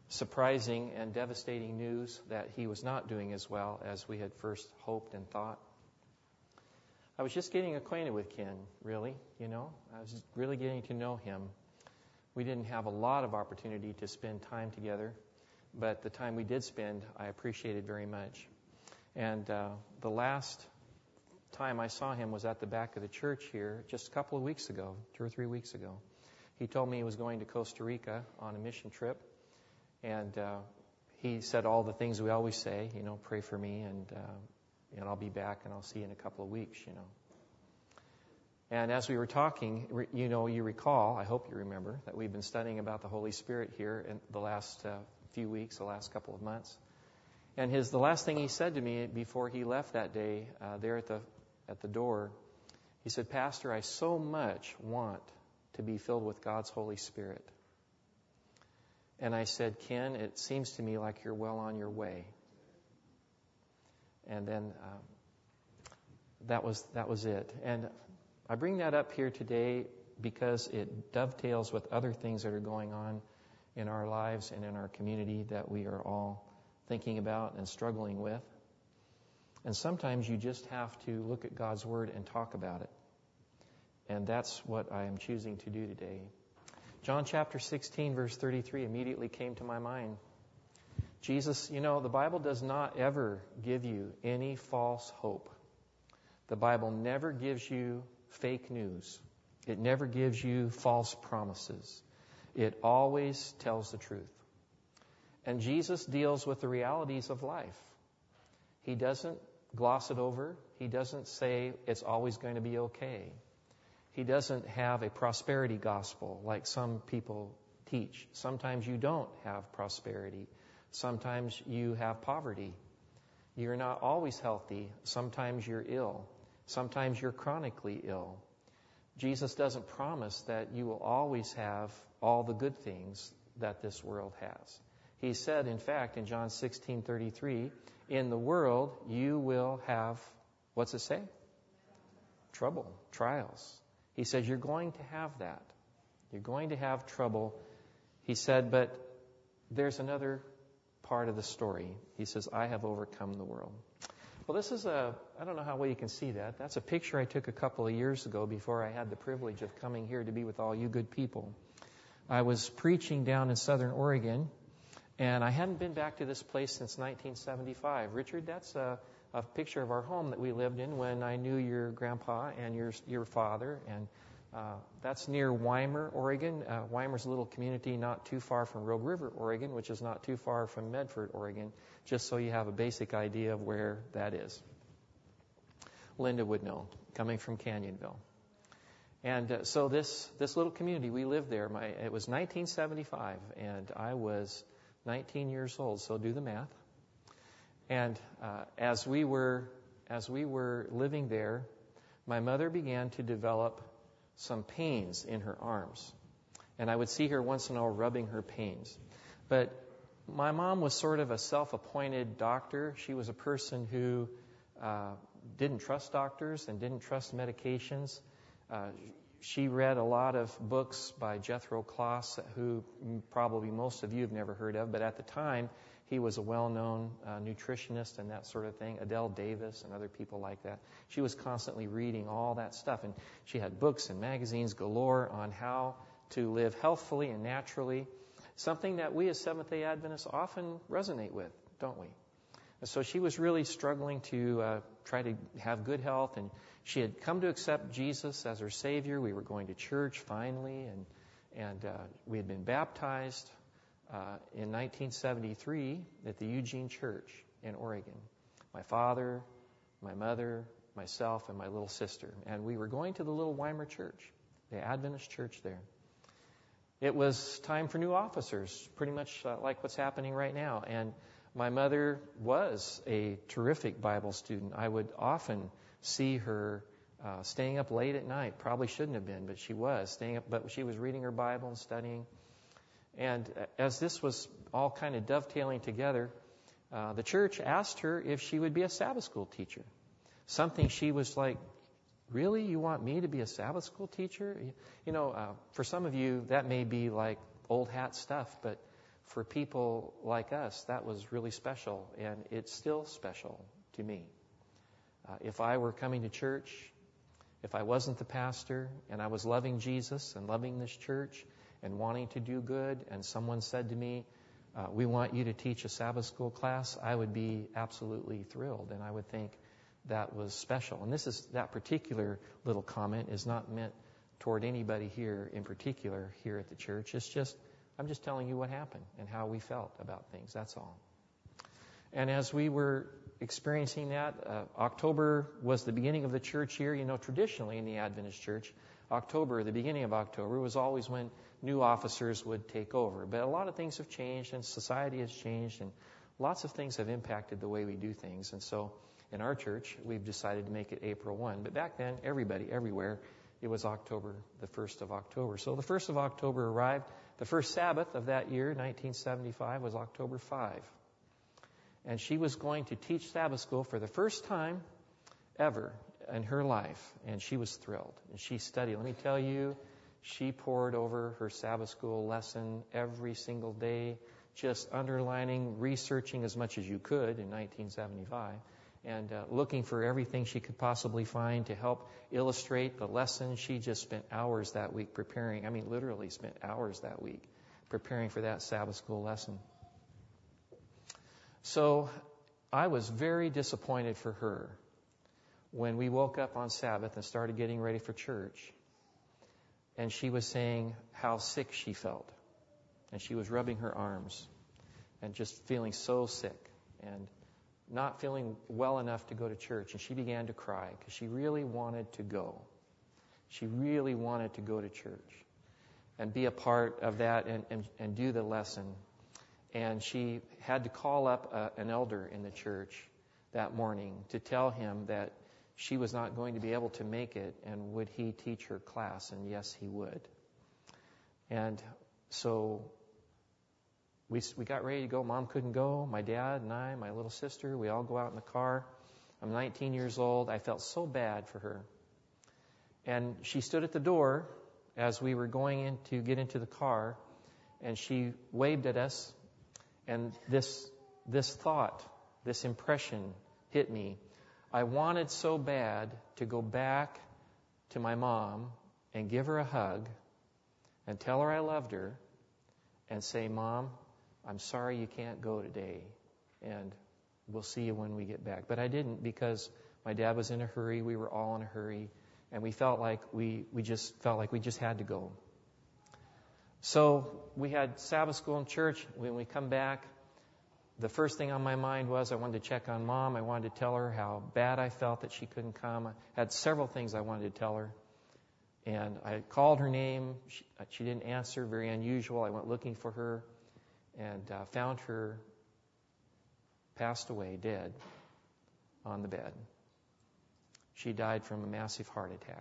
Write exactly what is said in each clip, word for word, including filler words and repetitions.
surprising and devastating news that he was not doing as well as we had first hoped and thought. I was just getting acquainted with Ken, really, you know. I was really getting to know him. We didn't have a lot of opportunity to spend time together, but the time we did spend, I appreciated very much. And uh, the last time I saw him was at the back of the church here just a couple of weeks ago, two or three weeks ago. He told me he was going to Costa Rica on a mission trip, and uh, he said all the things we always say, you know, pray for me, and uh, and I'll be back, and I'll see you in a couple of weeks, you know. And as we were talking, you know, you recall, I hope you remember, that we've been studying about the Holy Spirit here in the last uh, few weeks, the last couple of months. And his the last thing he said to me before he left that day, uh, there at the at the door, he said, "Pastor, I so much want to be filled with God's Holy Spirit." And I said, "Ken, it seems to me like you're well on your way." And then um, that was that was it. And I bring that up here today because it dovetails with other things that are going on in our lives and in our community that we are all thinking about and struggling with. And sometimes you just have to look at God's Word and talk about it. And that's what I am choosing to do today. John chapter sixteen, verse thirty-three immediately came to my mind. Jesus, you know, the Bible does not ever give you any false hope. The Bible never gives you fake news. It never gives you false promises. It always tells the truth. And Jesus deals with the realities of life. He doesn't gloss it over. He doesn't say it's always going to be okay. He doesn't have a prosperity gospel like some people teach. Sometimes you don't have prosperity. Sometimes you have poverty. You're not always healthy. Sometimes you're ill. Sometimes you're chronically ill. Jesus doesn't promise that you will always have all the good things that this world has. He said, in fact, in John sixteen thirty-three, in the world you will have, what's it say? Trouble, trials. He says you're going to have that. You're going to have trouble. He said, but there's another part of the story. He says, I have overcome the world. Well, this is a, I don't know how well you can see that. That's a picture I took a couple of years ago before I had the privilege of coming here to be with all you good people. I was preaching down in Southern Oregon, and I hadn't been back to this place since nineteen seventy-five. Richard, that's a, a picture of our home that we lived in when I knew your grandpa and your your father. And uh, that's near Weimer, Oregon. Uh, Weimer's a little community not too far from Rogue River, Oregon, which is not too far from Medford, Oregon, just so you have a basic idea of where that is. Linda would know, coming from Canyonville. And uh, so this this little community, we lived there. My, it was nineteen seventy-five, and I was nineteen years old, so do the math. And uh, as we were as we were living there, my mother began to develop some pains in her arms. And I would see her once in a while rubbing her pains. But my mom was sort of a self-appointed doctor. She was a person who uh, didn't trust doctors and didn't trust medications. Uh, she read a lot of books by Jethro Kloss, who probably most of you have never heard of, but at the time he was a well-known uh, nutritionist and that sort of thing. Adele Davis and other people like that. She was constantly reading all that stuff, and she had books and magazines galore on how to live healthfully and naturally, something that we as Seventh-day Adventists often resonate with, don't we? So she was really struggling to uh, try to have good health, and she had come to accept Jesus as her Savior. We were going to church finally, and and uh, we had been baptized uh, in nineteen seventy-three at the Eugene Church in Oregon. My father, my mother, myself, and my little sister. And we were going to the little Weimer Church, the Adventist church there. It was time for new officers, pretty much uh, like what's happening right now. And my mother was a terrific Bible student. I would often see her uh, staying up late at night. Probably shouldn't have been, but she was staying up. But she was reading her Bible and studying. And as this was all kind of dovetailing together, uh, the church asked her if she would be a Sabbath school teacher. Something she was like, really? You want me to be a Sabbath school teacher? You know, uh, for some of you, that may be like old hat stuff, but for people like us, that was really special, and it's still special to me. Uh, if I were coming to church, if I wasn't the pastor, and I was loving Jesus and loving this church and wanting to do good, and someone said to me, uh, we want you to teach a Sabbath school class, I would be absolutely thrilled, and I would think that was special. And this is, that particular little comment is not meant toward anybody here in particular here at the church. It's just, I'm just telling you what happened and how we felt about things, that's all. And as we were experiencing that, uh, October was the beginning of the church year. You know, traditionally in the Adventist church, October, the beginning of October, was always when new officers would take over. But a lot of things have changed, and society has changed, and lots of things have impacted the way we do things. And so in our church, we've decided to make it April first. But back then, everybody, everywhere, it was October, the first of October. So the first of October arrived. The first Sabbath of that year, nineteen seventy-five, was October fifth. And she was going to teach Sabbath school for the first time ever in her life. And she was thrilled. And she studied. Let me tell you, she poured over her Sabbath school lesson every single day, just underlining, researching as much as you could in nineteen seventy-five, and uh, looking for everything she could possibly find to help illustrate the lesson. She just spent hours that week preparing. I mean, literally spent hours that week preparing for that Sabbath school lesson. So I was very disappointed for her when we woke up on Sabbath and started getting ready for church. And she was saying how sick she felt. And she was rubbing her arms and just feeling so sick and not feeling well enough to go to church. And she began to cry because she really wanted to go. She really wanted to go to church and be a part of that and, and, and do the lesson. And she had to call up a, an elder in the church that morning to tell him that she was not going to be able to make it, and would he teach her class? And yes, he would. And so we we got ready to go. Mom couldn't go. My dad and I, my little sister, we all go out in the car. I'm nineteen years old. I felt so bad for her. And she stood at the door as we were going in to get into the car, and she waved at us. And this this thought, this impression hit me. I wanted so bad to go back to my mom and give her a hug and tell her I loved her and say, Mom, I'm sorry you can't go today, and we'll see you when we get back. But I didn't, because my dad was in a hurry. We were all in a hurry, and we felt like we, we just felt like we just had to go. So we had Sabbath school in church. When we come back, the first thing on my mind was I wanted to check on Mom. I wanted to tell her how bad I felt that she couldn't come. I had several things I wanted to tell her. And I called her name. She, she didn't answer, very unusual. I went looking for her and uh, found her passed away, dead, on the bed. She died from a massive heart attack.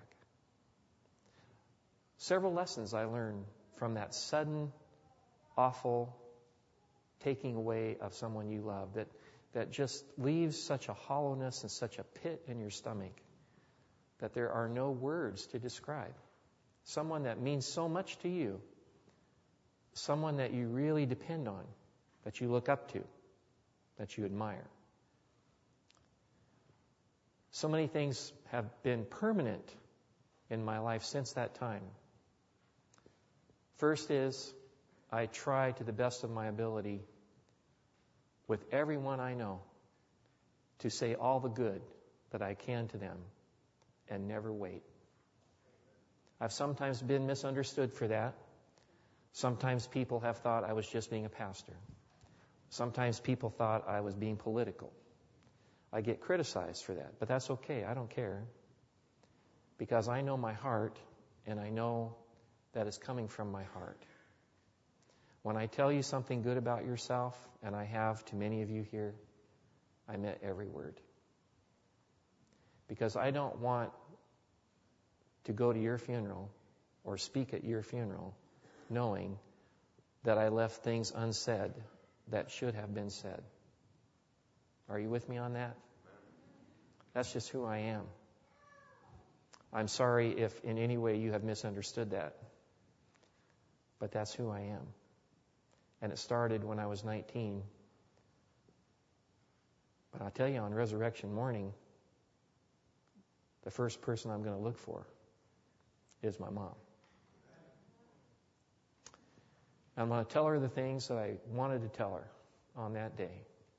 Several lessons I learned from that sudden, awful taking away of someone you love that, that just leaves such a hollowness and such a pit in your stomach that there are no words to describe. Someone that means so much to you, someone that you really depend on, that you look up to, that you admire. So many things have been permanent in my life since that time. First is, I try to the best of my ability with everyone I know to say all the good that I can to them and never wait. I've sometimes been misunderstood for that. Sometimes people have thought I was just being a pastor. Sometimes people thought I was being political. I get criticized for that, but that's okay. I don't care, because I know my heart, and I know that it's coming from my heart. When I tell you something good about yourself, and I have to many of you here, I meant every word. Because I don't want to go to your funeral or speak at your funeral knowing that I left things unsaid that should have been said. Are you with me on that? That's just who I am. I'm sorry if in any way you have misunderstood that. But that's who I am. And it started when I was nineteen. But I'll tell you, on resurrection morning, the first person I'm going to look for is my mom. I'm going to tell her the things that I wanted to tell her on that day.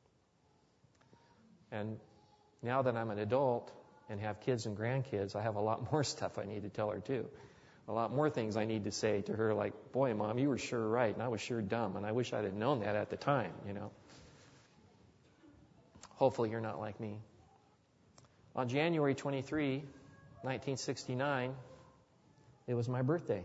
And now that I'm an adult and have kids and grandkids, I have a lot more stuff I need to tell her too. A lot more things I need to say to her, like, boy, Mom, you were sure right, and I was sure dumb, and I wish I'd have known that at the time, you know. Hopefully you're not like me. On January twenty-third, nineteen sixty-nine, it was my birthday.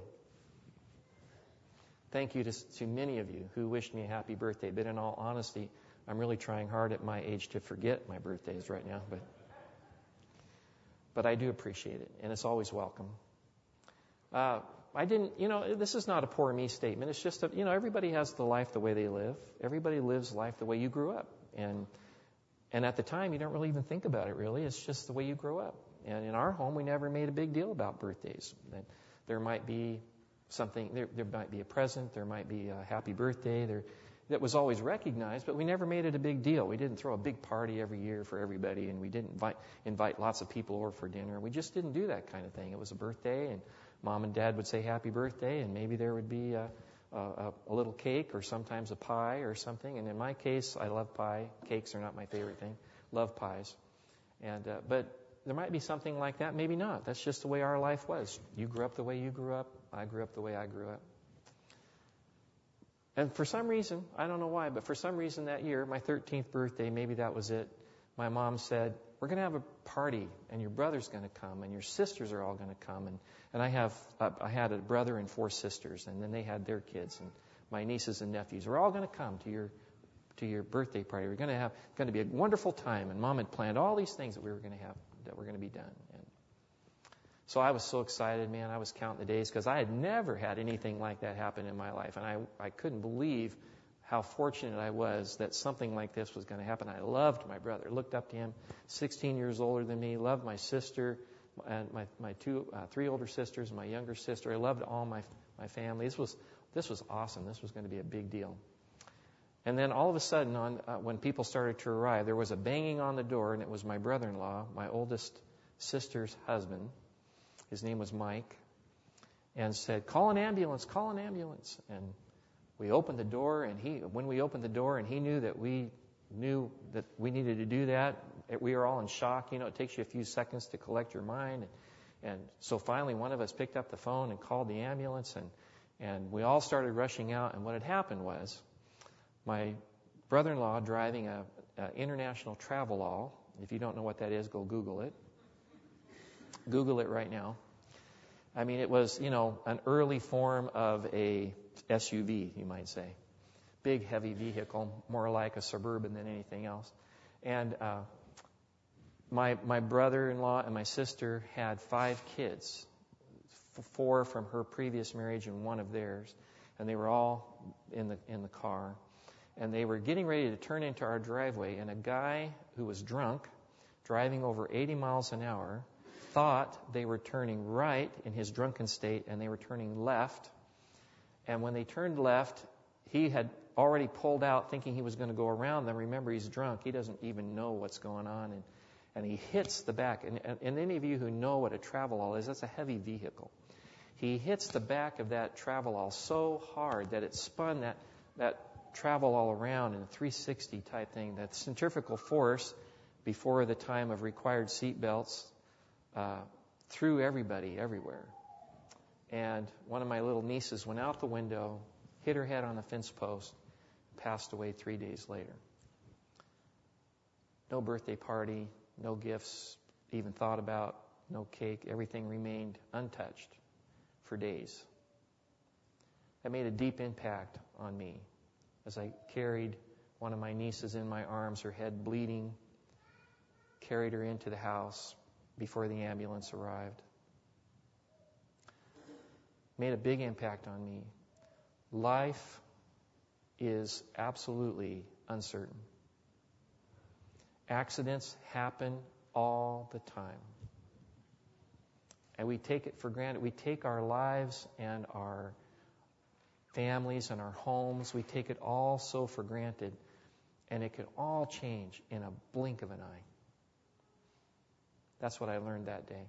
Thank you to, to many of you who wished me a happy birthday, but in all honesty, I'm really trying hard at my age to forget my birthdays right now, but but I do appreciate it, and it's always welcome. Uh, I didn't, you know, this is not a poor me statement. It's just, a, you know, everybody has the life the way they live. Everybody lives life the way you grew up. And and at the time, you don't really even think about it, really. It's just the way you grow up. And in our home, we never made a big deal about birthdays. That there might be something, there, there might be a present, there might be a happy birthday there that was always recognized, but we never made it a big deal. We didn't throw a big party every year for everybody, and we didn't invite, invite lots of people over for dinner. We just didn't do that kind of thing. It was a birthday, and Mom and Dad would say happy birthday, and maybe there would be a, a, a little cake or sometimes a pie or something. And in my case, I love pie. Cakes are not my favorite thing. Love pies. And uh, but there might be something like that. Maybe not. That's just the way our life was. You grew up the way you grew up. I grew up the way I grew up. And for some reason, I don't know why, but for some reason that year, my thirteenth birthday, maybe that was it, my mom said, we're going to have a party, and your brother's going to come, and your sisters are all going to come. And, and I have, uh, I had a brother and four sisters, and then they had their kids, and my nieces and nephews are all going to come to your to your birthday party. We're going to have, going to be a wonderful time. And Mom had planned all these things that we were going to have, that were going to be done. And so I was so excited, man. I was counting the days because I had never had anything like that happen in my life. And I, I couldn't believe how fortunate I was that something like this was going to happen. I loved my brother, looked up to him, sixteen years older than me, loved my sister, and my, my two, uh, three older sisters, and my younger sister. I loved all my, my family. This was, this was awesome. This was going to be a big deal. And then all of a sudden, on, uh, when people started to arrive, there was a banging on the door, and it was my brother-in-law, my oldest sister's husband. His name was Mike, and said, call an ambulance, call an ambulance. And we opened the door, and he, when we opened the door, and he knew that we knew that we needed to do that, we were all in shock. You know, it takes you a few seconds to collect your mind. And, and so finally, one of us picked up the phone and called the ambulance, and, and we all started rushing out. And what had happened was, my brother-in-law driving a, a international travelall. If you don't know what that is, go Google it. Google it right now. I mean, it was, you know, an early form of a S U V, you might say. Big, heavy vehicle, more like a Suburban than anything else. And uh, my my brother-in-law and my sister had five kids, f- four from her previous marriage and one of theirs, and they were all in the in the car. And they were getting ready to turn into our driveway, and a guy who was drunk, driving over eighty miles an hour, thought they were turning right in his drunken state, and they were turning left. And when they turned left, he had already pulled out thinking he was going to go around them. Remember, he's drunk. He doesn't even know what's going on. And, and he hits the back. And, and, and any of you who know what a travelall is, that's a heavy vehicle. He hits the back of that travelall so hard that it spun that, that travelall around in a three sixty type thing. That centrifugal force, before the time of required seat belts, uh, threw everybody everywhere. And one of my little nieces went out the window, hit her head on the fence post, passed away three days later. No birthday party, no gifts even thought about, no cake. Everything remained untouched for days. That made a deep impact on me as I carried one of my nieces in my arms, her head bleeding, carried her into the house before the ambulance arrived. Made a big impact on me. Life is absolutely uncertain. Accidents happen all the time. And we take it for granted. We take our lives and our families and our homes. We take it all so for granted, and it could all change in a blink of an eye. That's what I learned that day.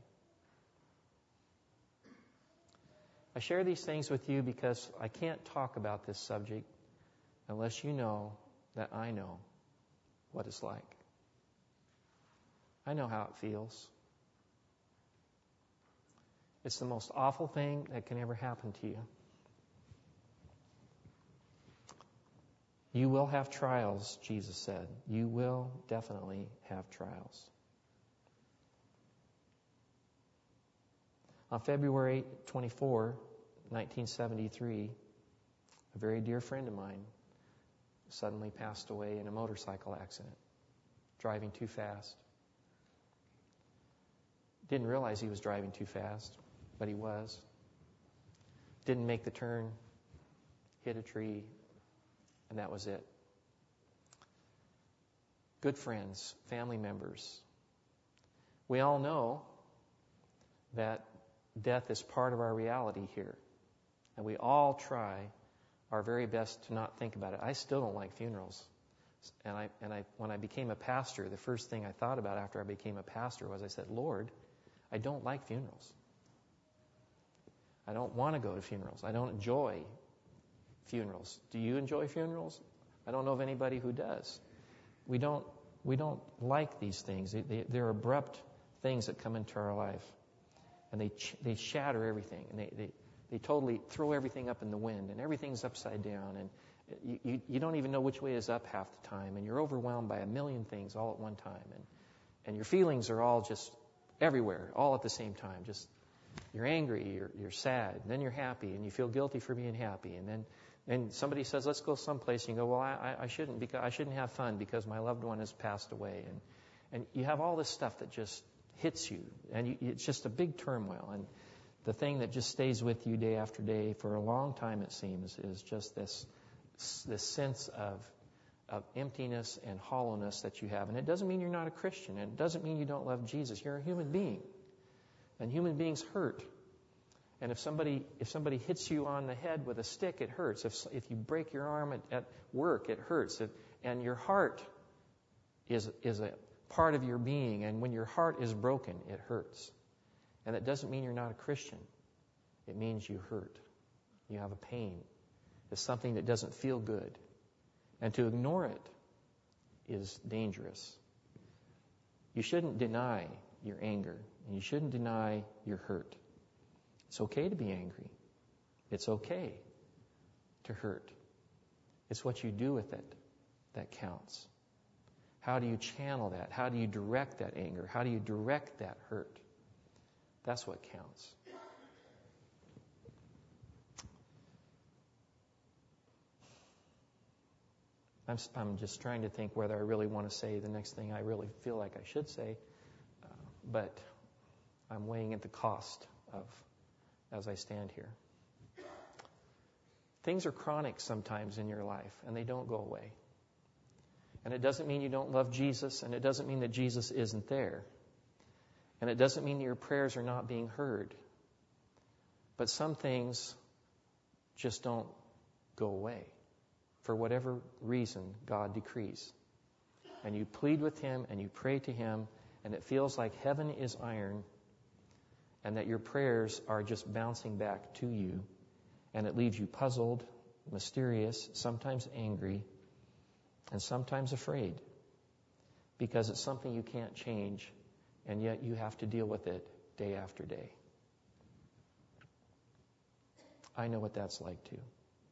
I share these things with you because I can't talk about this subject unless you know that I know what it's like. I know how it feels. It's the most awful thing that can ever happen to you. You will have trials, Jesus said. You will definitely have trials. On February twenty-fourth, nineteen seventy-three, a very dear friend of mine suddenly passed away in a motorcycle accident, driving too fast. Didn't realize he was driving too fast, but he was. Didn't make the turn, hit a tree, and that was it. Good friends, family members. We all know that death is part of our reality here. And we all try our very best to not think about it. I still don't like funerals. And I and I when I became a pastor, the first thing I thought about after I became a pastor was I said, Lord, I don't like funerals. I don't want to go to funerals. I don't enjoy funerals. Do you enjoy funerals? I don't know of anybody who does. We don't we don't like these things. They, they, they're abrupt things that come into our life. And they ch- they shatter everything, and they, they, they totally throw everything up in the wind, and everything's upside down, and you, you, you don't even know which way is up half the time, and you're overwhelmed by a million things all at one time, and, and your feelings are all just everywhere, all at the same time. Just you're angry, you're, you're sad, and then you're happy, and you feel guilty for being happy, and then and somebody says, let's go someplace, and you go, well, I, I shouldn't because I shouldn't have fun because my loved one has passed away, and and you have all this stuff that just hits you, and you, it's just a big turmoil. And the thing that just stays with you day after day for a long time, it seems, is just this this sense of of emptiness and hollowness that you have. And it doesn't mean you're not a Christian, and it doesn't mean you don't love Jesus. You're a human being, and human beings hurt. And if somebody if somebody hits you on the head with a stick, it hurts. If if you break your arm at, at work, it hurts. If, and your heart is is a part of your being, and when your heart is broken, it hurts. And that doesn't mean you're not a Christian. It means you hurt. You have a pain. It's something that doesn't feel good. And to ignore it is dangerous. You shouldn't deny your anger, and you shouldn't deny your hurt. It's okay to be angry. It's okay to hurt. It's what you do with it that counts. How do you channel that? How do you direct that anger? How do you direct that hurt? That's what counts. I'm, I'm just trying to think whether I really want to say the next thing I really feel like I should say, uh, but I'm weighing at the cost of as I stand here. Things are chronic sometimes in your life, and they don't go away. And it doesn't mean you don't love Jesus, and it doesn't mean that Jesus isn't there. And it doesn't mean that your prayers are not being heard. But some things just don't go away for whatever reason God decrees. And you plead with Him, and you pray to Him, and it feels like heaven is iron, and that your prayers are just bouncing back to you, and it leaves you puzzled, mysterious, sometimes angry, and sometimes afraid, because it's something you can't change, and yet you have to deal with it day after day. I know what that's like too.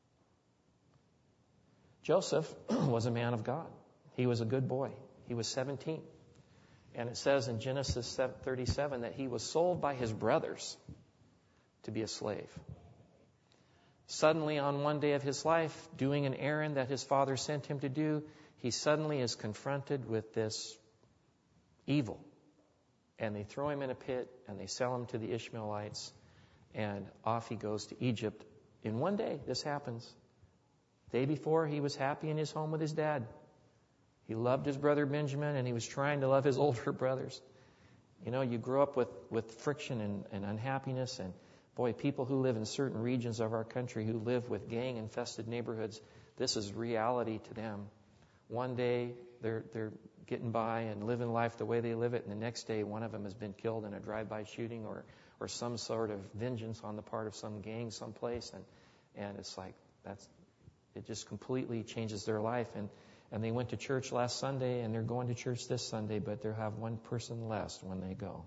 Joseph was a man of God. He was a good boy. He was seventeen. And it says in Genesis thirty-seven that he was sold by his brothers to be a slave. Suddenly, on one day of his life, doing an errand that his father sent him to do, he suddenly is confronted with this evil. And they throw him in a pit, and they sell him to the Ishmaelites, and off he goes to Egypt. In one day, this happens. The day before, he was happy in his home with his dad. He loved his brother Benjamin, and he was trying to love his older brothers. You know, you grow up with, with friction and, and unhappiness, and Boy, people who live in certain regions of our country who live with gang-infested neighborhoods, this is reality to them. One day they're they're getting by and living life the way they live it, and the next day one of them has been killed in a drive-by shooting or or some sort of vengeance on the part of some gang someplace, and and it's like that's it just completely changes their life. And and they went to church last Sunday, and they're going to church this Sunday, but they'll have one person less when they go.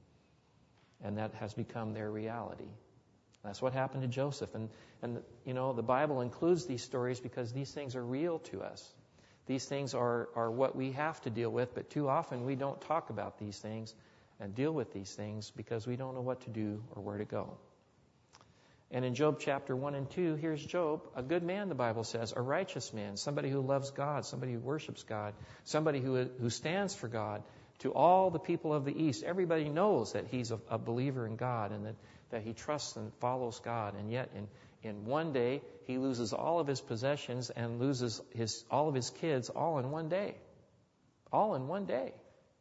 And that has become their reality. That's what happened to Joseph. And, and you know, the Bible includes these stories because these things are real to us. These things are, are what we have to deal with, but too often we don't talk about these things and deal with these things because we don't know what to do or where to go. And in Job chapter one and two, here's Job, a good man, the Bible says, a righteous man, somebody who loves God, somebody who worships God, somebody who who stands for God. To all the people of the East, everybody knows that he's a, a believer in God and that, that he trusts and follows God. And yet in, in one day, he loses all of his possessions and loses his all of his kids all in one day. All in one day.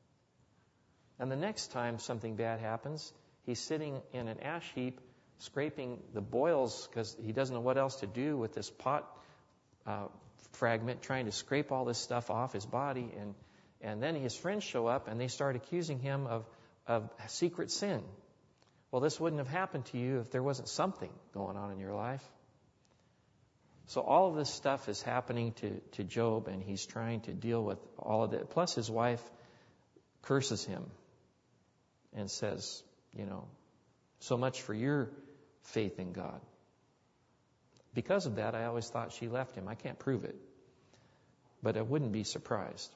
And the next time something bad happens, he's sitting in an ash heap scraping the boils because he doesn't know what else to do with this pot uh, fragment, trying to scrape all this stuff off his body. And and then his friends show up and they start accusing him of, of secret sin. Well, this wouldn't have happened to you if there wasn't something going on in your life. So all of this stuff is happening to, to Job, and he's trying to deal with all of it. Plus his wife curses him and says, you know, so much for your faith in God. Because of that, I always thought she left him. I can't prove it, but I wouldn't be surprised.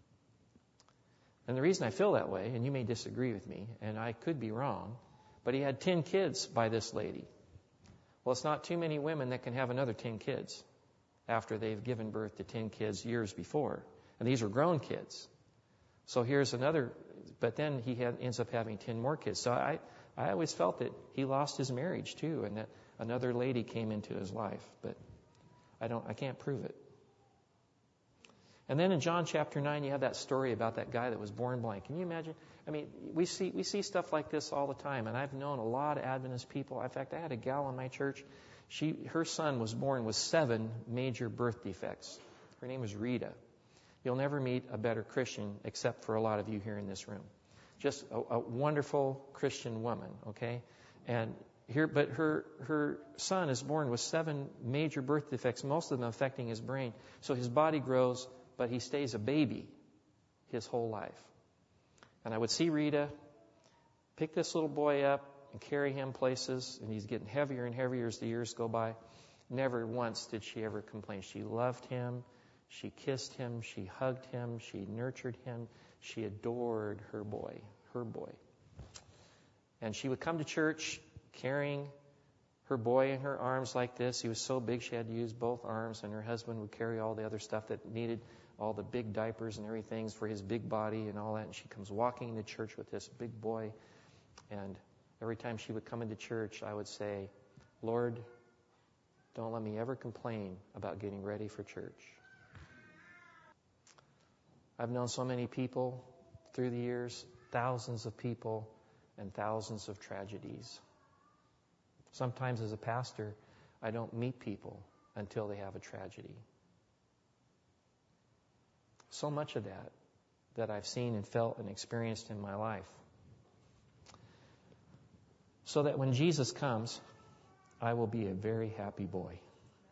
And the reason I feel that way, and you may disagree with me, and I could be wrong, but he had ten kids by this lady. Well, it's not too many women that can have another ten kids after they've given birth to ten kids years before. And these are grown kids. So here's another, but then he had, ends up having ten more kids. So I, I always felt that he lost his marriage too, and that another lady came into his life. But I don't, I can't prove it. And then in John chapter nine, you have that story about that guy that was born blind. Can you imagine? I mean, we see we see stuff like this all the time, and I've known a lot of Adventist people. In fact, I had a gal in my church. She, her son was born with seven major birth defects. Her name was Rita. You'll never meet a better Christian, except for a lot of you here in this room. Just a, a wonderful Christian woman, okay? And here, but her her son is born with seven major birth defects, most of them affecting his brain. So his body grows, but he stays a baby his whole life. And I would see Rita pick this little boy up and carry him places, and he's getting heavier and heavier as the years go by. Never once did she ever complain. She loved him. She kissed him. She hugged him. She nurtured him. She adored her boy, her boy. And she would come to church carrying her boy in her arms like this. He was so big she had to use both arms, and her husband would carry all the other stuff that needed, all the big diapers and everything for his big body and all that. And she comes walking into church with this big boy. And every time she would come into church, I would say, Lord, don't let me ever complain about getting ready for church. I've known so many people through the years, thousands of people and thousands of tragedies. Sometimes as a pastor, I don't meet people until they have a tragedy. So much of that that I've seen and felt and experienced in my life. So that when Jesus comes, I will be a very happy boy.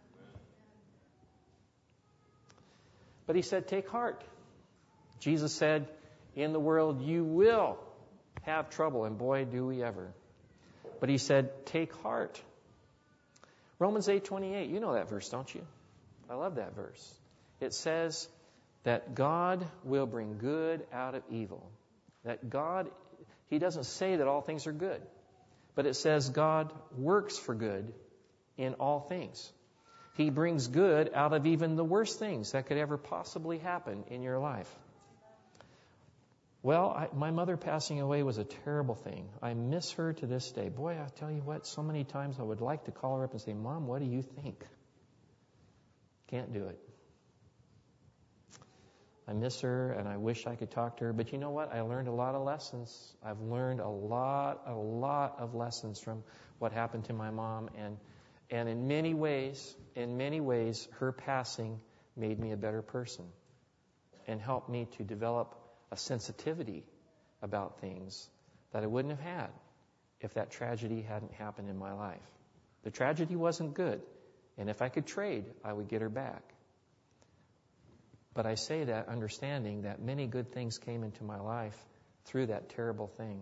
But he said, take heart. Jesus said, in the world you will have trouble, and boy, do we ever. But he said, take heart. Romans eight twenty-eight, you know that verse, don't you? I love that verse. It says that God will bring good out of evil. That God, he doesn't say that all things are good, but it says God works for good in all things. He brings good out of even the worst things that could ever possibly happen in your life. Well, I, my mother passing away was a terrible thing. I miss her to this day. Boy, I tell you what, so many times I would like to call her up and say, Mom, what do you think? Can't do it. I miss her, and I wish I could talk to her. But you know what? I learned a lot of lessons. I've learned a lot, a lot of lessons from what happened to my mom. And, and in many ways, in many ways, her passing made me a better person and helped me to develop a sensitivity about things that I wouldn't have had if that tragedy hadn't happened in my life. The tragedy wasn't good, and if I could trade, I would get her back. But I say that understanding that many good things came into my life through that terrible thing.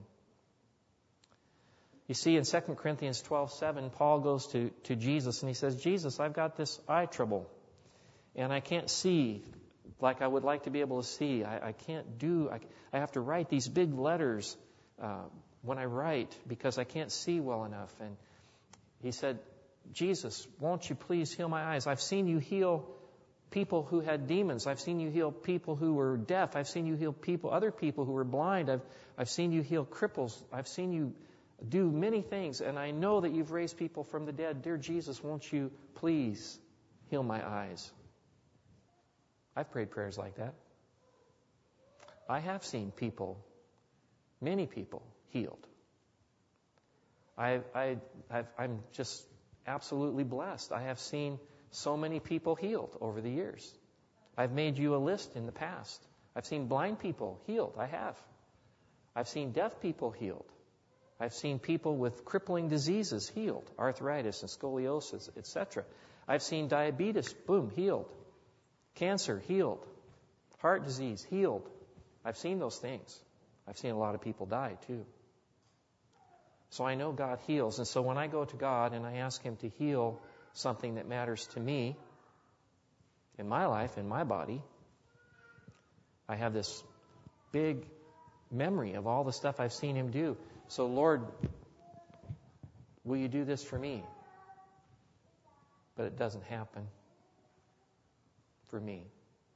You see, in Second Corinthians twelve seven, Paul goes to, to Jesus and he says, Jesus, I've got this eye trouble, and I can't see like I would like to be able to see. I, I can't do, I, I have to write these big letters uh, when I write because I can't see well enough. And he said, Jesus, won't you please heal my eyes? I've seen you heal people who had demons. I've seen you heal people who were deaf. I've seen you heal people, other people who were blind. I've, I've seen you heal cripples. I've seen you do many things. And I know that you've raised people from the dead. Dear Jesus, won't you please heal my eyes? I've prayed prayers like that. I have seen people, many people, healed. I, I, I've, I'm just absolutely blessed. I have seen so many people healed over the years. I've made you a list in the past. I've seen blind people healed. I have. I've seen deaf people healed. I've seen people with crippling diseases healed, arthritis and scoliosis, et cetera. I've seen diabetes, boom, healed. Cancer, healed. Heart disease, healed. I've seen those things. I've seen a lot of people die, too. So I know God heals. And so when I go to God and I ask Him to heal something that matters to me, in my life, in my body, I have this big memory of all the stuff I've seen Him do. So, Lord, will you do this for me? But it doesn't happen for me.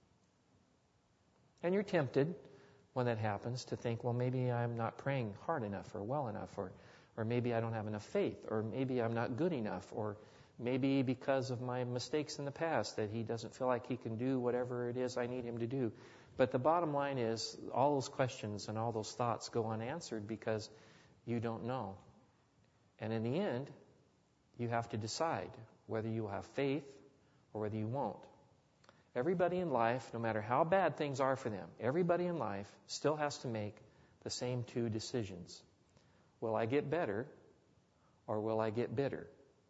And you're tempted when that happens to think, well, maybe I'm not praying hard enough or well enough, or or maybe I don't have enough faith, or maybe I'm not good enough, or maybe because of my mistakes in the past that He doesn't feel like He can do whatever it is I need Him to do. But the bottom line is all those questions and all those thoughts go unanswered because you don't know. And in the end, you have to decide whether you will have faith or whether you won't. Everybody in life, no matter how bad things are for them, everybody in life still has to make the same two decisions. Will I get better or will I get bitter?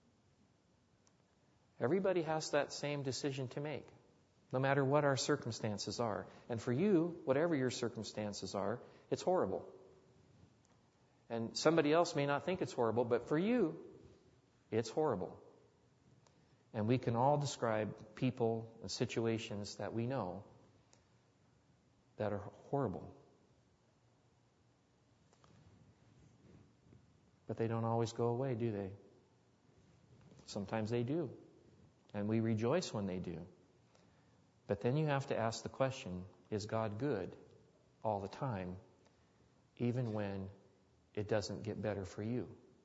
Everybody has that same decision to make, no matter what our circumstances are. And for you, whatever your circumstances are, it's horrible. And somebody else may not think it's horrible, but for you, it's horrible. And we can all describe people and situations that we know that are horrible. But they don't always go away, do they? Sometimes they do. And we rejoice when they do. But then you have to ask the question, is God good all the time, even when it doesn't get better for you?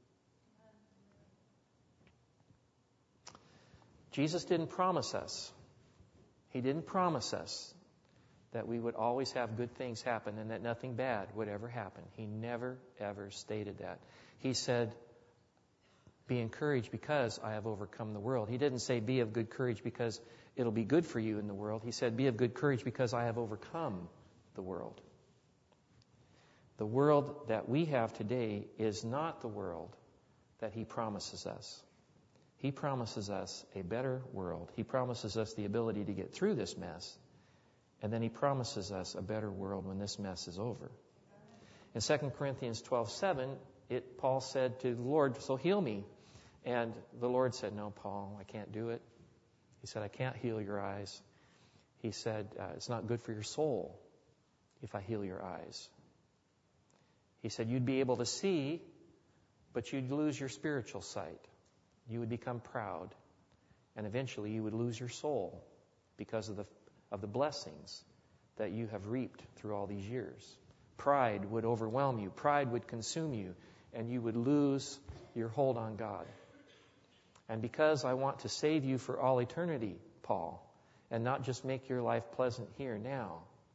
Jesus didn't promise us. He didn't promise us that we would always have good things happen and that nothing bad would ever happen. He never, ever stated that. He said, be encouraged because I have overcome the world. He didn't say be of good courage because it'll be good for you in the world. He said be of good courage because I have overcome the world. The world that we have today is not the world that He promises us. He promises us a better world. He promises us the ability to get through this mess. And then He promises us a better world when this mess is over. In Second Corinthians twelve seven, it, Paul said to the Lord, so heal me. And the Lord said, no, Paul, I can't do it. He said, I can't heal your eyes. He said, uh, it's not good for your soul if I heal your eyes. He said, you'd be able to see, but you'd lose your spiritual sight. You would become proud, and eventually you would lose your soul because of the of the blessings that you have reaped through all these years. Pride would overwhelm you. Pride would consume you, and you would lose your hold on God. And because I want to save you for all eternity, Paul, and not just make your life pleasant here now,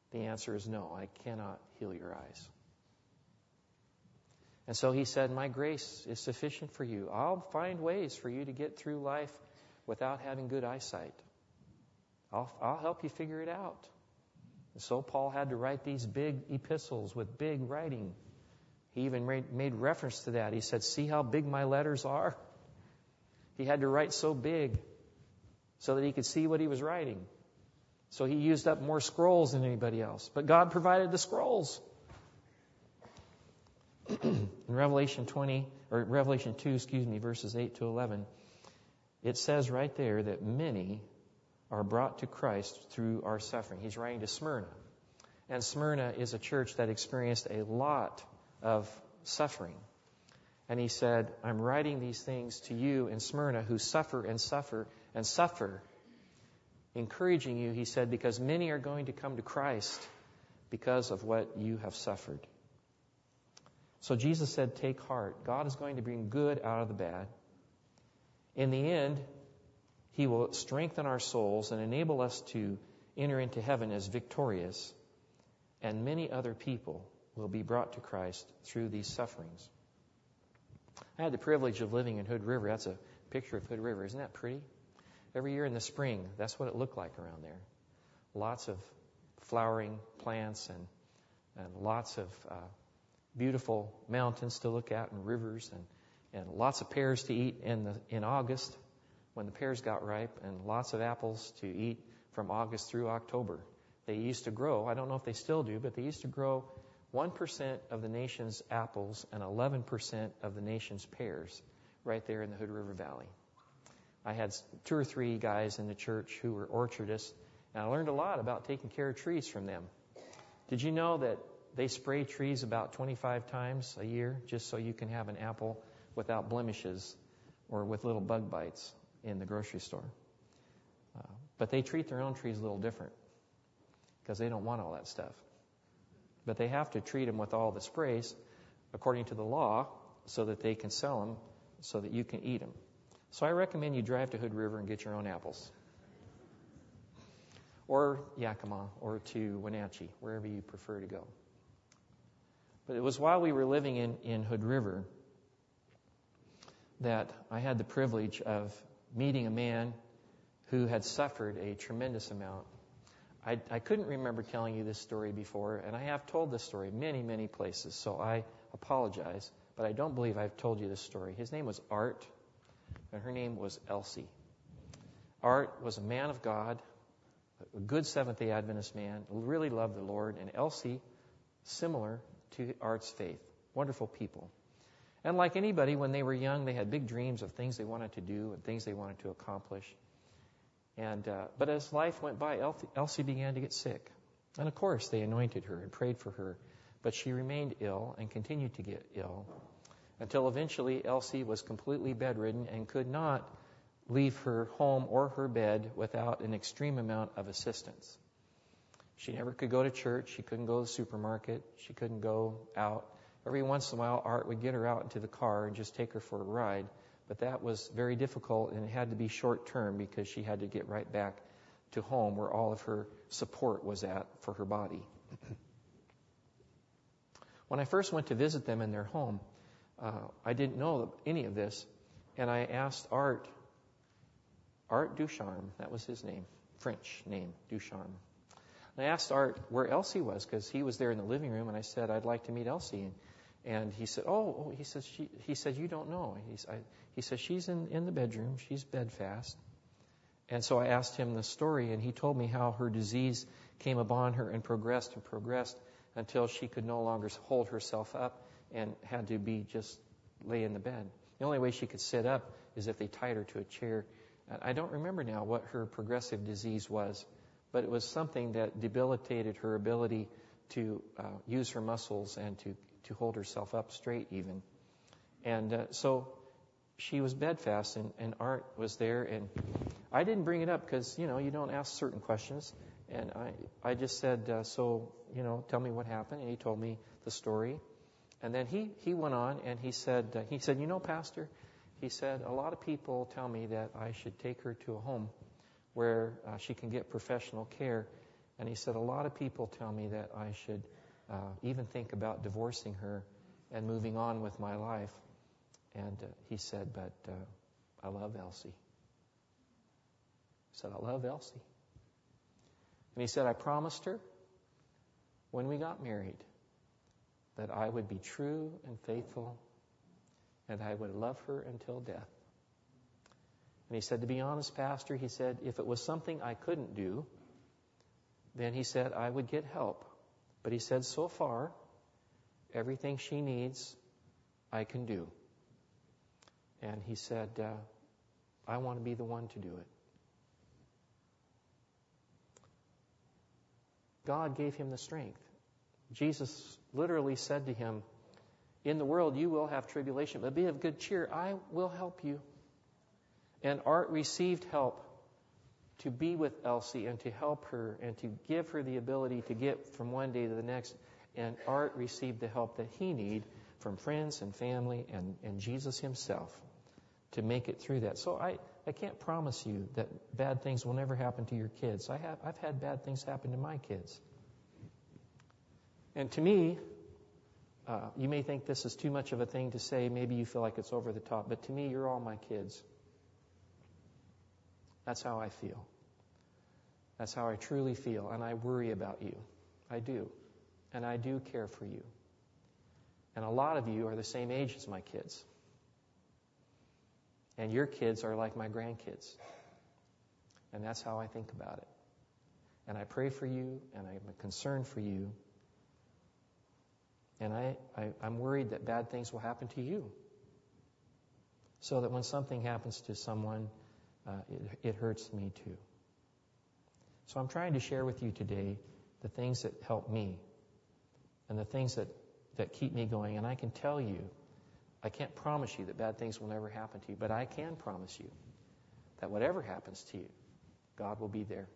The answer is no, I cannot heal your eyes. And so he said, my grace is sufficient for you. I'll find ways for you to get through life without having good eyesight. I'll, I'll help you figure it out. And so Paul had to write these big epistles with big writing. He even made, made reference to that. He said, see how big my letters are? He had to write so big so that he could see what he was writing. So he used up more scrolls than anybody else. But God provided the scrolls. In Revelation twenty, or Revelation two, excuse me, verses eight to eleven, it says right there that many are brought to Christ through our suffering. He's writing to Smyrna. And Smyrna is a church that experienced a lot of suffering. And he said, I'm writing these things to you in Smyrna who suffer and suffer and suffer. Encouraging you, he said, because many are going to come to Christ because of what you have suffered. So Jesus said, take heart. God is going to bring good out of the bad. In the end, He will strengthen our souls and enable us to enter into heaven as victorious. And many other people will be brought to Christ through these sufferings. I had the privilege of living in Hood River. That's a picture of Hood River. Isn't that pretty? Every year in the spring, that's what it looked like around there. Lots of flowering plants and, and lots of uh, beautiful mountains to look at and rivers and, and lots of pears to eat in the in August when the pears got ripe, and lots of apples to eat from August through October. They used to grow, I don't know if they still do, but they used to grow one percent of the nation's apples and eleven percent of the nation's pears right there in the Hood River Valley. I had two or three guys in the church who were orchardists, and I learned a lot about taking care of trees from them. Did you know that they spray trees about twenty-five times a year just so you can have an apple without blemishes or with little bug bites in the grocery store? Uh, but they treat their own trees a little different because they don't want all that stuff. But they have to treat them with all the sprays according to the law so that they can sell them so that you can eat them. So I recommend you drive to Hood River and get your own apples. Or Yakima, or to Wenatchee, wherever you prefer to go. But it was while we were living in, in Hood River that I had the privilege of meeting a man who had suffered a tremendous amount. I, I couldn't remember telling you this story before, and I have told this story many, many places, so I apologize, but I don't believe I've told you this story. His name was Art, and her name was Elsie. Art was a man of God, a good Seventh-day Adventist man, really loved the Lord, and Elsie, similar to Art's faith. Wonderful people. And like anybody, when they were young, they had big dreams of things they wanted to do and things they wanted to accomplish. And uh, but as life went by, Elsie, Elsie began to get sick. And of course, they anointed her and prayed for her. But she remained ill and continued to get ill until eventually Elsie was completely bedridden and could not leave her home or her bed without an extreme amount of assistance. She never could go to church. She couldn't go to the supermarket. She couldn't go out. Every once in a while, Art would get her out into the car and just take her for a ride. But that was very difficult, and it had to be short-term because she had to get right back to home where all of her support was at for her body. When I first went to visit them in their home, uh, I didn't know any of this, and I asked Art, Art Ducharme, that was his name, French name, Ducharme. And I asked Art where Elsie was because he was there in the living room, and I said, I'd like to meet Elsie. And, and he said, oh, oh, he says, she, he said, you don't know. He's, I, he says, she's in, in the bedroom. She's bedfast. And so I asked him the story, and he told me how her disease came upon her and progressed and progressed until she could no longer hold herself up and had to be just lay in the bed. The only way she could sit up is if they tied her to a chair. I don't remember now what her progressive disease was, but it was something that debilitated her ability to uh, use her muscles and to, to hold herself up straight even. And uh, so she was bedfast, and, and Art was there, and I didn't bring it up because, you know, you don't ask certain questions. And I, I just said, uh, so, you know, tell me what happened. And he told me the story. And then he, he went on and he said, uh, he said, you know, Pastor, he said, a lot of people tell me that I should take her to a home where uh, she can get professional care. And he said, a lot of people tell me that I should uh, even think about divorcing her and moving on with my life. And uh, he said, but uh, I love Elsie. He said, I love Elsie. And he said, I promised her when we got married that I would be true and faithful and I would love her until death. And he said, to be honest, Pastor, he said, if it was something I couldn't do, then he said, I would get help. But he said, so far, everything she needs, I can do. And he said, uh, I want to be the one to do it. God gave him the strength. Jesus literally said to him, in the world you will have tribulation, but be of good cheer. I will help you. And Art received help to be with Elsie and to help her and to give her the ability to get from one day to the next. And Art received the help that he needed from friends and family and, and Jesus himself to make it through that. So I, I can't promise you that bad things will never happen to your kids. I have, I've had bad things happen to my kids. And to me, uh, you may think this is too much of a thing to say. Maybe you feel like it's over the top. But to me, you're all my kids. That's how I feel. That's how I truly feel. And I worry about you. I do. And I do care for you. And a lot of you are the same age as my kids. And your kids are like my grandkids. And that's how I think about it. And I pray for you, and I'm concerned for you. And I, I, I'm worried that bad things will happen to you. So that when something happens to someone, uh, it, it hurts me too. So I'm trying to share with you today the things that help me and the things that, that keep me going. And I can tell you, I can't promise you that bad things will never happen to you, but I can promise you that whatever happens to you, God will be there.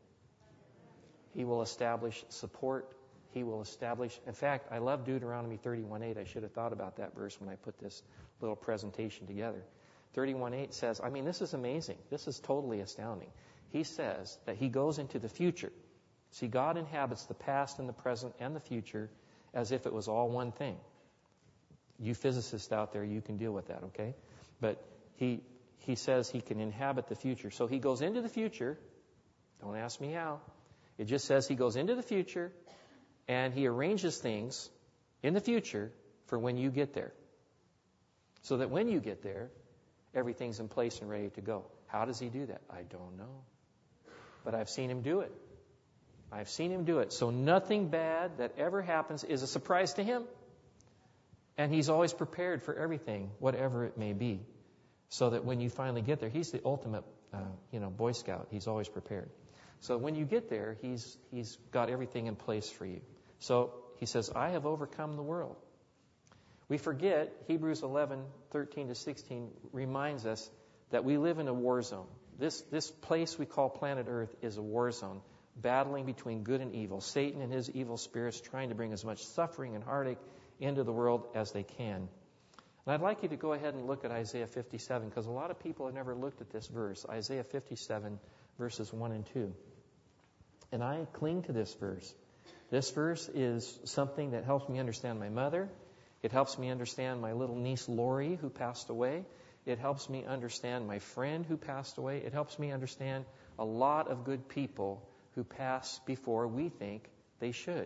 He will establish support. He will establish. In fact, I love Deuteronomy thirty-one eight. I should have thought about that verse when I put this little presentation together. thirty-one eight says, I mean, this is amazing. This is totally astounding. He says that he goes into the future. See, God inhabits the past and the present and the future as if it was all one thing. You physicists out there, you can deal with that, okay? But he he says he can inhabit the future. So he goes into the future. Don't ask me how. It just says he goes into the future and he arranges things in the future for when you get there. So that when you get there, everything's in place and ready to go. How does he do that? I don't know. But I've seen him do it. I've seen him do it. So nothing bad that ever happens is a surprise to him. And he's always prepared for everything, whatever it may be. So that when you finally get there, he's the ultimate, uh, you know, Boy Scout. He's always prepared. So when you get there, he's he's got everything in place for you. So he says, I have overcome the world. We forget, Hebrews eleven, thirteen to sixteen reminds us that we live in a war zone. This, this place we call planet Earth is a war zone, battling between good and evil. Satan and his evil spirits trying to bring as much suffering and heartache into the world as they can. And I'd like you to go ahead and look at Isaiah fifty-seven, because a lot of people have never looked at this verse, Isaiah fifty-seven, verses one and two. And I cling to this verse. This verse is something that helps me understand my mother. It helps me understand my little niece Lori, who passed away. It helps me understand my friend who passed away. It helps me understand a lot of good people who pass before we think they should.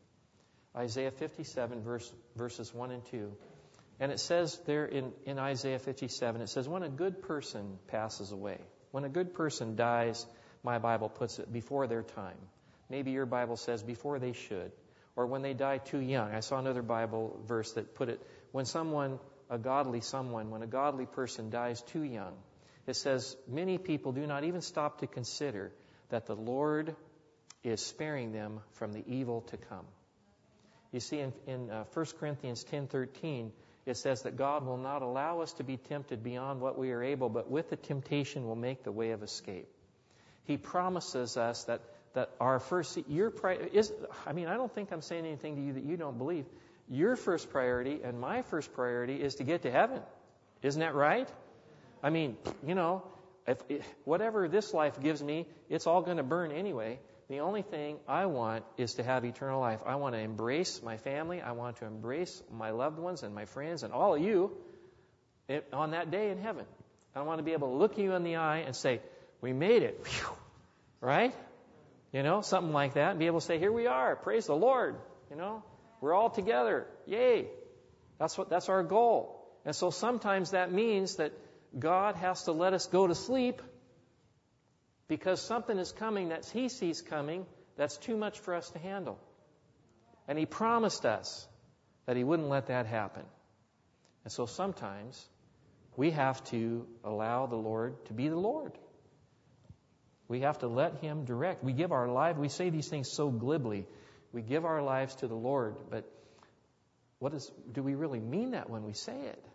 Isaiah fifty-seven, verse, verses one and two. And it says there in, in Isaiah fifty-seven, it says, when a good person passes away, when a good person dies, my Bible puts it, before their time. Maybe your Bible says before they should. Or when they die too young. I saw another Bible verse that put it, when someone, a godly someone, when a godly person dies too young, it says, many people do not even stop to consider that the Lord is sparing them from the evil to come. You see, in, in uh, First Corinthians ten thirteen, it says that God will not allow us to be tempted beyond what we are able, but with the temptation will make the way of escape. He promises us that that our first, your pri- is, I mean, I don't think I'm saying anything to you that you don't believe. Your first priority and my first priority is to get to heaven. Isn't that right? I mean, you know, if, if whatever this life gives me, it's all going to burn anyway. The only thing I want is to have eternal life. I want to embrace my family. I want to embrace my loved ones and my friends and all of you on that day in heaven. I want to be able to look you in the eye and say, we made it. Whew. Right? You know, something like that. And be able to say, here we are. Praise the Lord. You know, we're all together. Yay. That's what, that's our goal. And so sometimes that means that God has to let us go to sleep because something is coming that He sees coming that's too much for us to handle. And He promised us that He wouldn't let that happen. And so sometimes we have to allow the Lord to be the Lord. We have to let Him direct. We give our life, we say these things so glibly. We give our lives to the Lord, but what is, do we really mean that when we say it?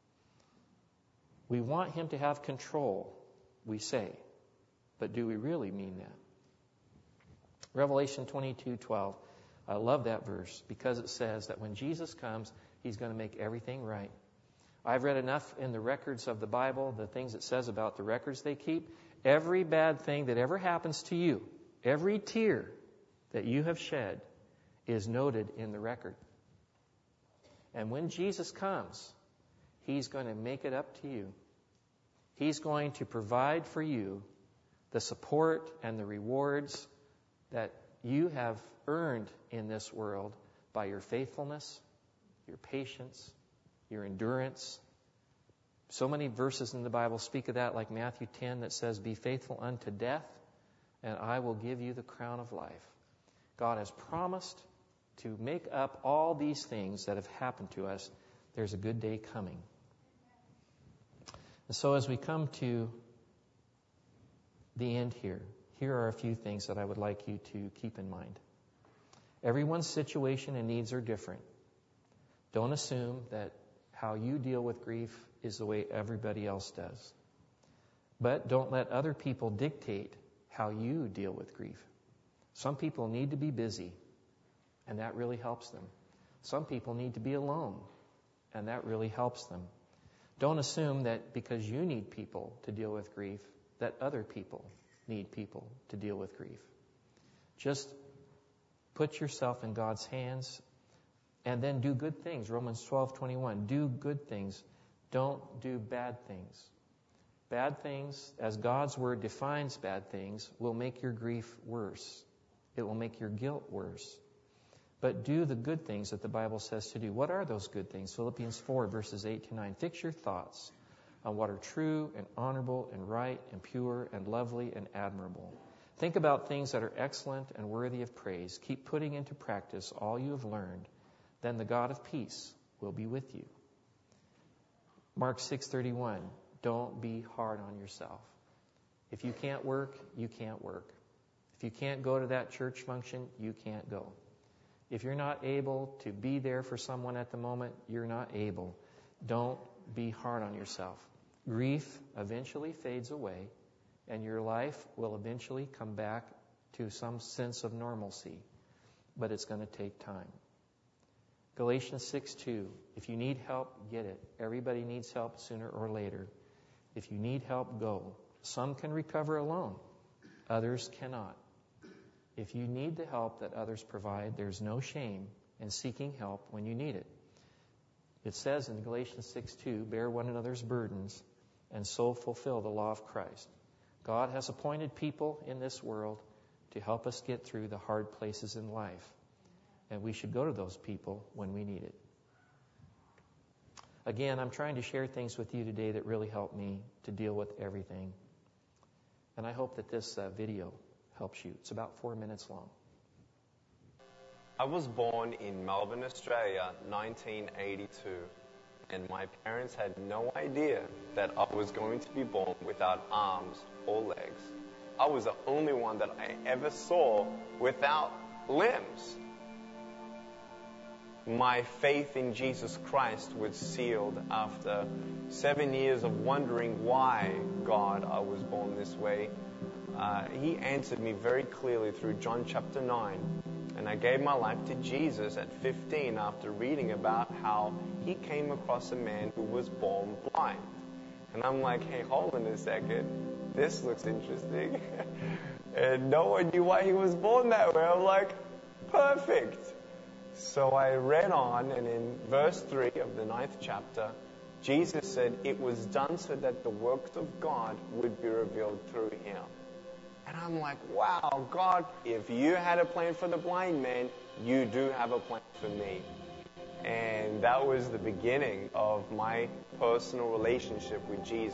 We want Him to have control, we say. But do we really mean that? Revelation twenty-two twelve. I love that verse because it says that when Jesus comes, He's going to make everything right. I've read enough in the records of the Bible, the things it says about the records they keep. Every bad thing that ever happens to you, every tear that you have shed is noted in the record. And when Jesus comes, He's going to make it up to you. He's going to provide for you the support and the rewards that you have earned in this world by your faithfulness, your patience, your endurance. So many verses in the Bible speak of that, like Matthew ten that says, be faithful unto death, and I will give you the crown of life. God has promised to make up all these things that have happened to us. There's a good day coming. And so as we come to the end here, here are a few things that I would like you to keep in mind. Everyone's situation and needs are different. Don't assume that how you deal with grief is the way everybody else does. But don't let other people dictate how you deal with grief. Some people need to be busy, and that really helps them. Some people need to be alone, and that really helps them. Don't assume that because you need people to deal with grief, that other people need people to deal with grief. Just put yourself in God's hands and then do good things. Romans twelve twenty-one. Do good things. Don't do bad things. Bad things, as God's Word defines bad things, will make your grief worse. It will make your guilt worse. But do the good things that the Bible says to do. What are those good things? Philippians four, verses eight to nine. Fix your thoughts on what are true and honorable and right and pure and lovely and admirable. Think about things that are excellent and worthy of praise. Keep putting into practice all you have learned. Then the God of peace will be with you. Mark six thirty-one. Don't be hard on yourself. If you can't work, you can't work. If you can't go to that church function, you can't go. If you're not able to be there for someone at the moment, you're not able. Don't be hard on yourself. Grief eventually fades away, and your life will eventually come back to some sense of normalcy. But it's going to take time. Galatians six two. If you need help, get it. Everybody needs help sooner or later. If you need help, go. Some can recover alone. Others cannot. If you need the help that others provide, there's no shame in seeking help when you need it. It says in Galatians six two, bear one another's burdens and so fulfill the law of Christ. God has appointed people in this world to help us get through the hard places in life. And we should go to those people when we need it. Again, I'm trying to share things with you today that really help me to deal with everything. And I hope that this uh, video helps you. It's about four minutes long. I was born in Melbourne, Australia, nineteen eighty-two. And my parents had no idea that I was going to be born without arms or legs. I was the only one that I ever saw without limbs. My faith in Jesus Christ was sealed after seven years of wondering why, God, I was born this way. Uh, he answered me very clearly through John chapter nine. And I gave my life to Jesus at fifteen after reading about how he came across a man who was born blind. And I'm like, hey, hold on a second. This looks interesting. And no one knew why he was born that way. I'm like, perfect. So I read on, and in verse three of the ninth chapter, Jesus said, it was done so that the works of God would be revealed through him. And I'm like, wow, God, if you had a plan for the blind man, you do have a plan for me. And that was the beginning of my personal relationship with Jesus.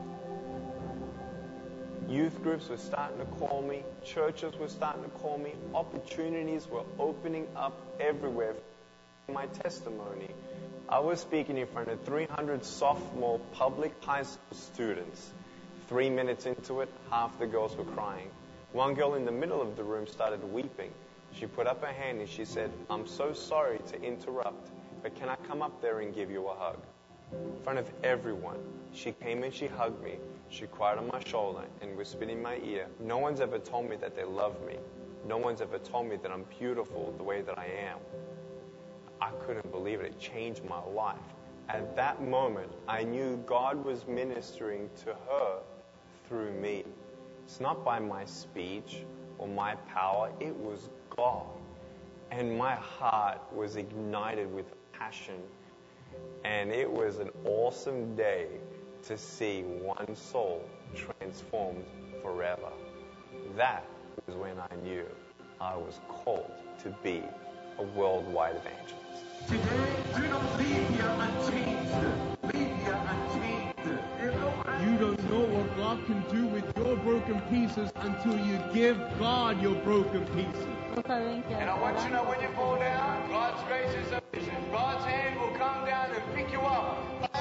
Youth groups were starting to call me. Churches were starting to call me. Opportunities were opening up everywhere for my testimony. I was speaking in front of three hundred sophomore public high school students. Three minutes into it, half the girls were crying. One girl in the middle of the room started weeping. She put up her hand and she said, I'm so sorry to interrupt, but can I come up there and give you a hug? In front of everyone. She came and she hugged me. She cried on my shoulder and whispered in my ear. No one's ever told me that they love me. No one's ever told me that I'm beautiful the way that I am. I couldn't believe it. It changed my life. At that moment, I knew God was ministering to her through me. It's not by my speech or my power. It was God. And my heart was ignited with passion. And it was an awesome day to see one soul transformed forever. That was when I knew I was called to be a worldwide evangelist. Today, do not leave here unchanged. Leave here unchanged. You don't know what God can do with your broken pieces until you give God your broken pieces. And I want you to know when you fall down, God's grace is sufficient. God's hand will come down and pick you up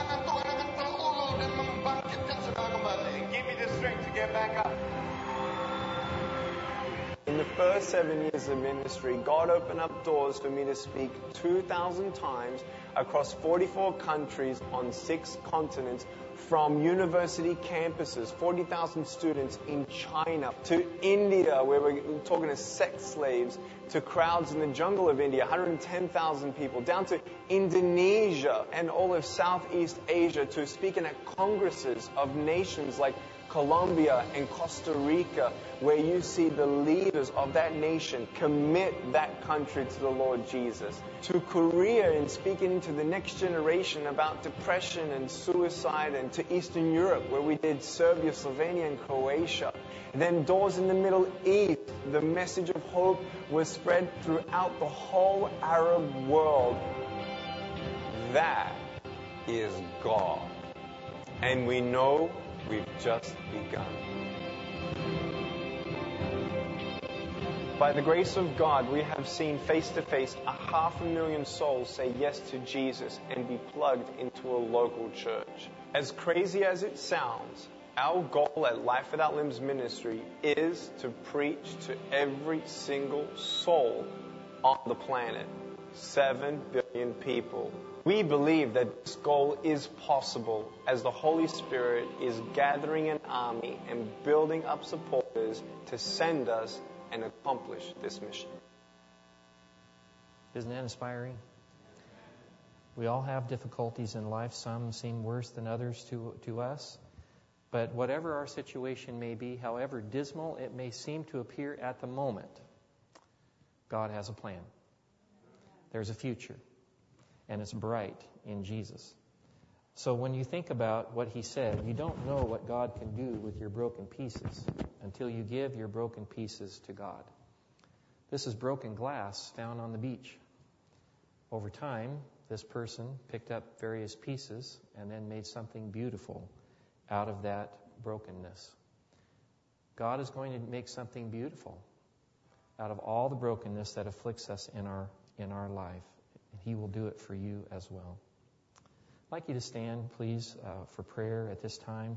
and give you the strength to get back up. In the first seven years of ministry, God opened up doors for me to speak two thousand times across forty-four countries on six continents, from university campuses, forty thousand students in China, to India, where we're talking to sex slaves, to crowds in the jungle of India, one hundred ten thousand people, down to Indonesia and all of Southeast Asia, to speaking at congresses of nations like Colombia and Costa Rica, where you see the leaders of that nation commit that country to the Lord Jesus. To Korea and speaking to the next generation about depression and suicide, and to Eastern Europe, where we did Serbia, Slovenia, and Croatia. And then doors in the Middle East. The message of hope was spread throughout the whole Arab world. That is God. And we know we've just begun. By the grace of God, we have seen face to face a half a million souls say yes to Jesus and be plugged into a local church. As crazy as it sounds, our goal at Life Without Limbs Ministry is to preach to every single soul on the planet. Seven billion people. We believe that this goal is possible as the Holy Spirit is gathering an army and building up supporters to send us and accomplish this mission. Isn't that inspiring? We all have difficulties in life. Some seem worse than others to, to us. But whatever our situation may be, however dismal it may seem to appear at the moment, God has a plan. There's a future. And it's bright in Jesus. So when you think about what he said, you don't know what God can do with your broken pieces until you give your broken pieces to God. This is broken glass found on the beach. Over time, this person picked up various pieces and then made something beautiful out of that brokenness. God is going to make something beautiful out of all the brokenness that afflicts us in our in our life. He will do it for you as well. I'd like you to stand, please, uh, for prayer at this time.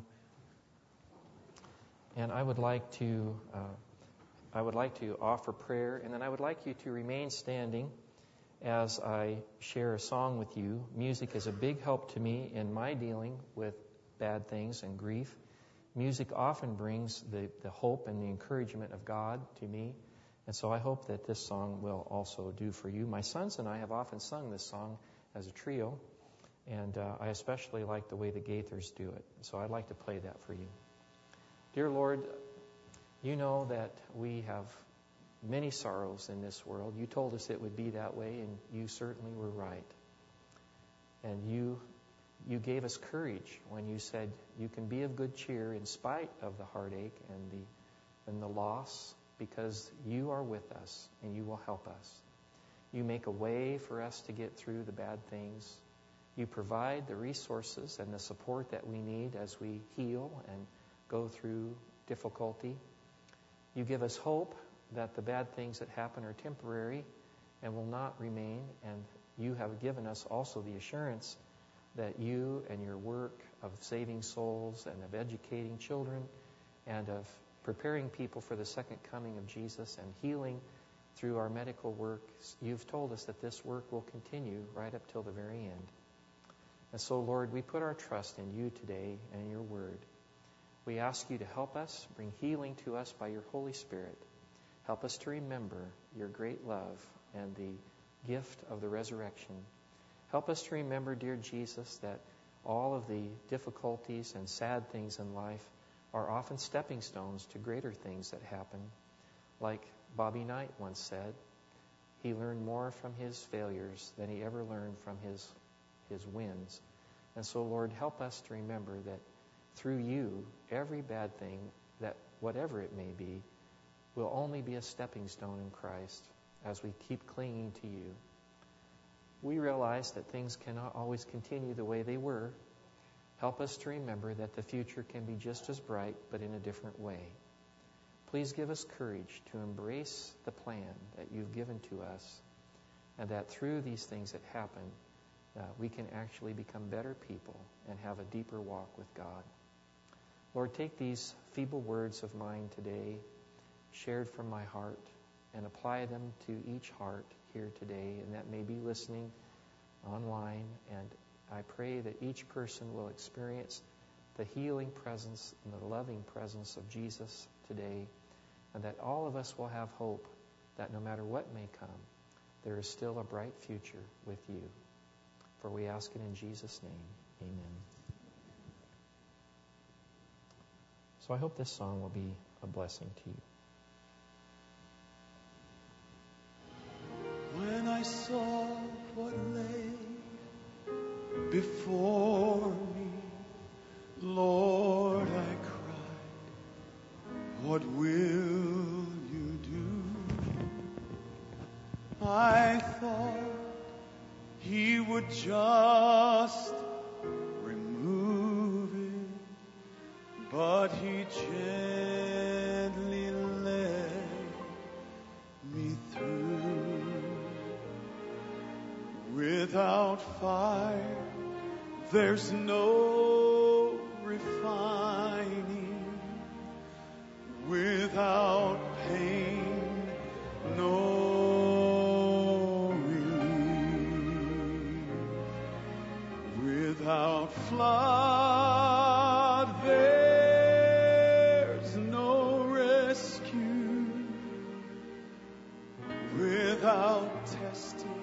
And I would like to, uh, I would like to offer prayer, and then I would like you to remain standing as I share a song with you. Music is a big help to me in my dealing with bad things and grief. Music often brings the, the hope and the encouragement of God to me. And so I hope that this song will also do for you. My sons and I have often sung this song as a trio, and uh, I especially like the way the Gaithers do it. So I'd like to play that for you. Dear Lord, You know that we have many sorrows in this world. You told us it would be that way, and you certainly were right. And you you gave us courage when you said you can be of good cheer in spite of the heartache and the and the loss, because you are with us and you will help us. You make a way for us to get through the bad things. You provide the resources and the support that we need as we heal and go through difficulty. You give us hope that the bad things that happen are temporary and will not remain. And you have given us also the assurance that you and your work of saving souls and of educating children and of preparing people for the second coming of Jesus and healing through our medical work, you've told us that this work will continue right up till the very end. And so, Lord, we put our trust in you today and your word. We ask you to help us, bring healing to us by your Holy Spirit. Help us to remember your great love and the gift of the resurrection. Help us to remember, dear Jesus, that all of the difficulties and sad things in life are often stepping stones to greater things that happen. Like Bobby Knight once said, he learned more from his failures than he ever learned from his, his wins. And so, Lord, help us to remember that through you, every bad thing, that whatever it may be, will only be a stepping stone in Christ as we keep clinging to you. We realize that things cannot always continue the way they were. Help us to remember that the future can be just as bright, but in a different way. Please give us courage to embrace the plan that you've given to us, and that through these things that happen, uh, we can actually become better people and have a deeper walk with God. Lord, take these feeble words of mine today, shared from my heart, and apply them to each heart here today, and that may be listening online. And I pray that each person will experience the healing presence and the loving presence of Jesus today, and that all of us will have hope that no matter what may come, there is still a bright future with you. For we ask it in Jesus' name. Amen. So I hope this song will be a blessing to you. When I saw what lay before me, Lord, I cried, what will you do? I thought he would just remove it, but he gently led me through. Without fire, there's no refining. Without pain, no relief. Without flood, there's no rescue. Without testing,